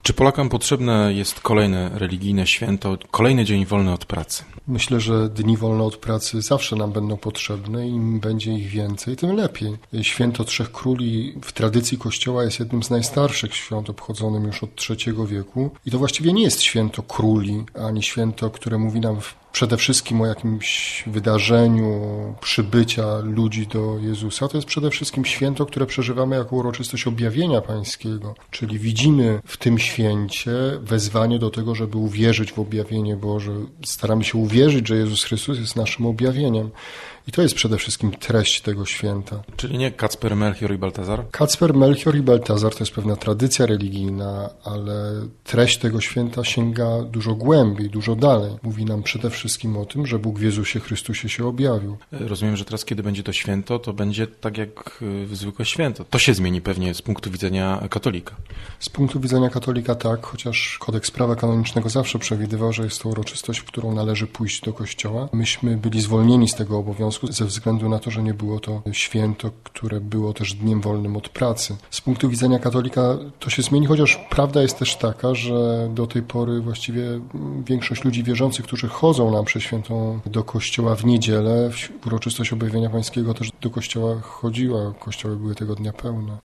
Czy Polakom potrzebne jest kolejne religijne święto, kolejny dzień wolny od pracy? Myślę, że dni wolne od pracy zawsze nam będą potrzebne. Im będzie ich więcej, tym lepiej. Święto Trzech Króli w tradycji Kościoła jest jednym z najstarszych świąt, obchodzonym już od III wieku. I to właściwie nie jest święto króli, ani święto, które mówi nam przede wszystkim o jakimś wydarzeniu przybycia ludzi do Jezusa. To jest przede wszystkim święto, które przeżywamy jako uroczystość objawienia Pańskiego. Czyli widzimy w tym święcie wezwanie do tego, żeby uwierzyć w objawienie Boże. Staramy się uwierzyć, że Jezus Chrystus jest naszym objawieniem. I to jest przede wszystkim treść tego święta. Czyli nie Kacper, Melchior i Baltazar? Kacper, Melchior i Baltazar to jest pewna tradycja religijna, ale treść tego święta sięga dużo głębiej, dużo dalej. Mówi nam przede wszystkim o tym, że Bóg w Jezusie Chrystusie się objawił. Rozumiem, że teraz, kiedy będzie to święto, to będzie tak jak zwykłe święto. To się zmieni pewnie z punktu widzenia katolika. Z punktu widzenia katolika tak, chociaż kodeks prawa kanonicznego zawsze przewidywał, że jest to uroczystość, w którą należy pójść do kościoła. Myśmy byli zwolnieni z tego obowiązku ze względu na to, że nie było to święto, które było też dniem wolnym od pracy. Z punktu widzenia katolika to się zmieni, chociaż prawda jest też taka, że do tej pory właściwie większość ludzi wierzących, którzy chodzą na mszę świętą do kościoła w niedzielę, w uroczystość objawienia Pańskiego też do kościoła chodziła. Kościoły były tego dnia pełne.